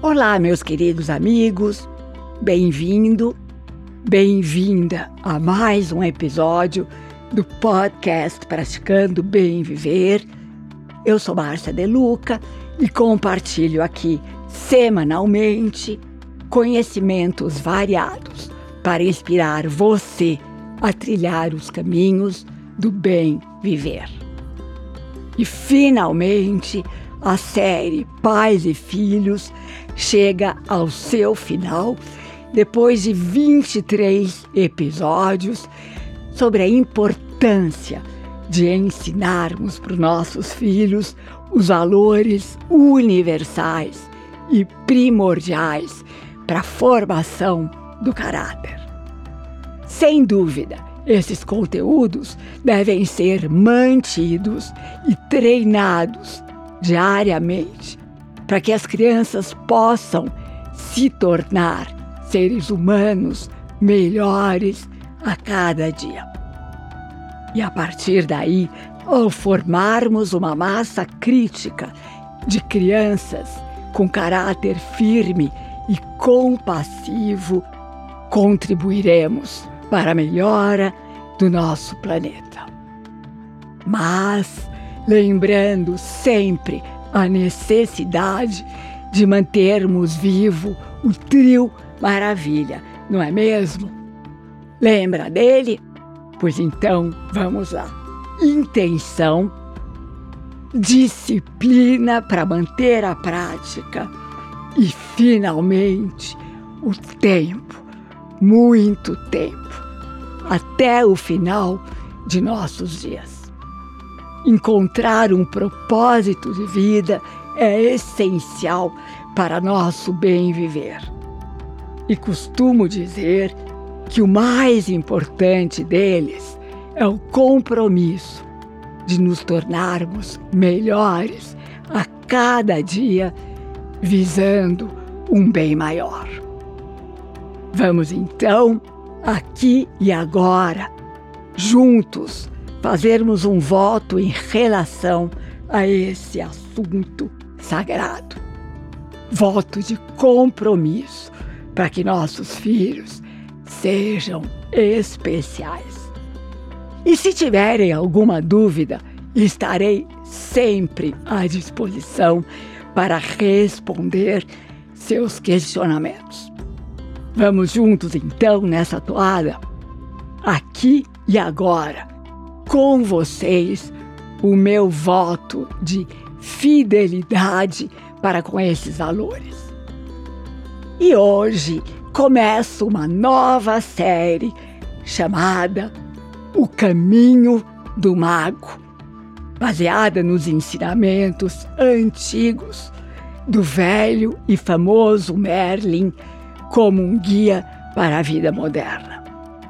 Olá, meus queridos amigos, bem-vindo, bem-vinda a mais um episódio do podcast Praticando Bem Viver. Eu sou Márcia De Luca e compartilho aqui semanalmente conhecimentos variados para inspirar você a trilhar os caminhos do bem viver. E finalmente, a série Pais e Filhos chega ao seu final, depois de 23 episódios sobre a importância de ensinarmos para os nossos filhos os valores universais e primordiais para a formação do caráter. Sem dúvida, esses conteúdos devem ser mantidos e treinados diariamente para que as crianças possam se tornar seres humanos melhores a cada dia. E a partir daí, ao formarmos uma massa crítica de crianças com caráter firme e compassivo, contribuiremos para a melhora do nosso planeta. Mas, lembrando sempre a necessidade de mantermos vivo o trio Maravilha, não é mesmo? Lembra dele? Pois então, vamos lá. Intenção, disciplina para manter a prática e, finalmente, o tempo, muito tempo, até o final de nossos dias. Encontrar um propósito de vida é essencial para nosso bem viver. E costumo dizer que o mais importante deles é o compromisso de nos tornarmos melhores a cada dia, visando um bem maior. Vamos então, aqui e agora, juntos, fazermos um voto em relação a esse assunto sagrado. Voto de compromisso para que nossos filhos sejam especiais. E se tiverem alguma dúvida, estarei sempre à disposição para responder seus questionamentos. Vamos juntos então nessa toada? Aqui e agora, com vocês, o meu voto de fidelidade para com esses valores. E hoje começa uma nova série chamada O Caminho do Mago, baseada nos ensinamentos antigos do velho e famoso Merlin como um guia para a vida moderna.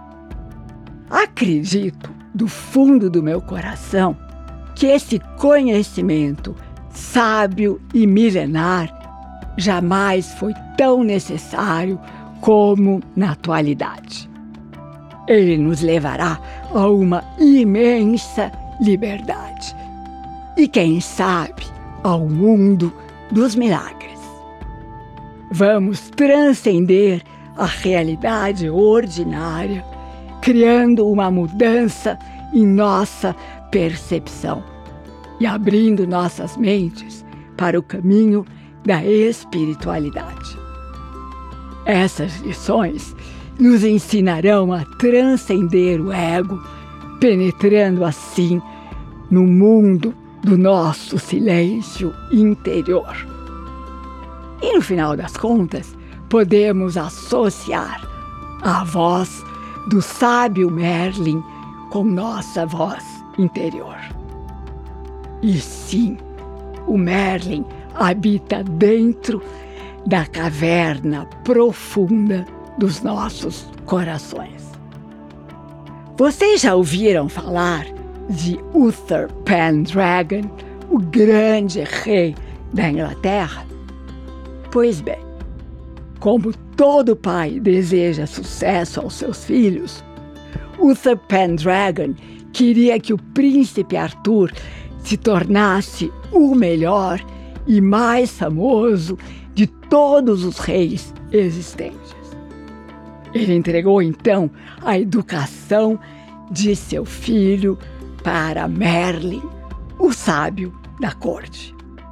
Acredito do fundo do meu coração que esse conhecimento sábio e milenar jamais foi tão necessário como na atualidade. Ele nos levará a uma imensa liberdade e, quem sabe, ao mundo dos milagres. Vamos transcender a realidade ordinária, criando uma mudança em nossa percepção e abrindo nossas mentes para o caminho da espiritualidade. Essas lições nos ensinarão a transcender o ego, penetrando assim no mundo do nosso silêncio interior. E no final das contas, podemos associar a voz do sábio Merlin com nossa voz interior. E sim, o Merlin habita dentro da caverna profunda dos nossos corações. Vocês já ouviram falar de Uther Pendragon, o grande rei da Inglaterra? Pois bem, como todo pai deseja sucesso aos seus filhos, Uther Pendragon queria que o príncipe Arthur se tornasse o melhor e mais famoso de todos os reis existentes. Ele entregou então a educação de seu filho para Merlin, o sábio da corte.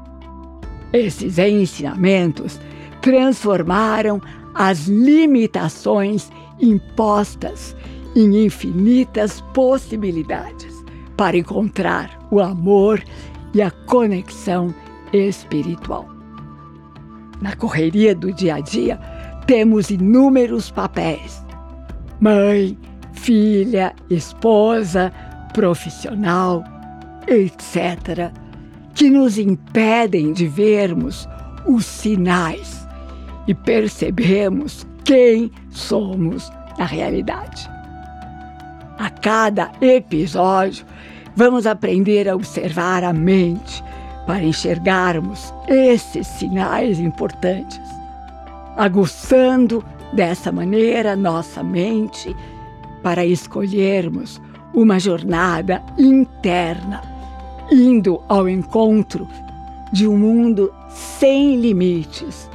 Esses ensinamentos transformaram as limitações impostas em infinitas possibilidades para encontrar o amor e a conexão espiritual. Na correria do dia a dia, temos inúmeros papéis: mãe, filha, esposa, profissional, etc., que nos impedem de vermos os sinais e percebemos quem somos na realidade. A cada episódio, vamos aprender a observar a mente para enxergarmos esses sinais importantes, aguçando dessa maneira nossa mente para escolhermos uma jornada interna, indo ao encontro de um mundo sem limites.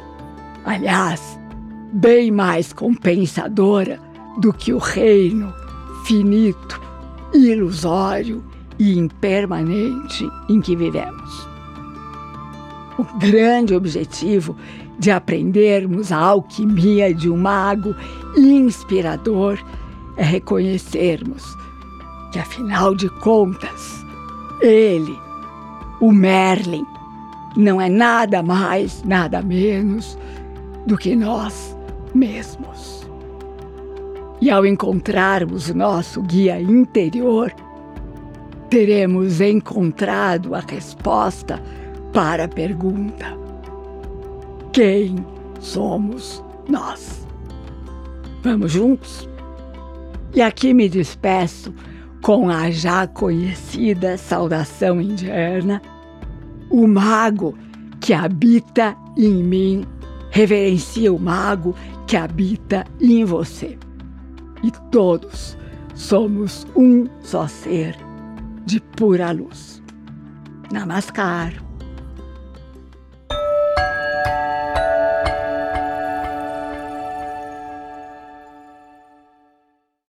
Aliás, bem mais compensadora do que o reino finito, ilusório e impermanente em que vivemos. O grande objetivo de aprendermos a alquimia de um mago inspirador é reconhecermos que, afinal de contas, ele, o Merlin, não é nada mais, nada menos do que nós mesmos. E ao encontrarmos o nosso guia interior, teremos encontrado a resposta para a pergunta: quem somos nós? Vamos juntos? E aqui me despeço com a já conhecida saudação indiana: o mago que habita em mim reverencia o mago que habita em você. E todos somos um só ser de pura luz. Namaskar.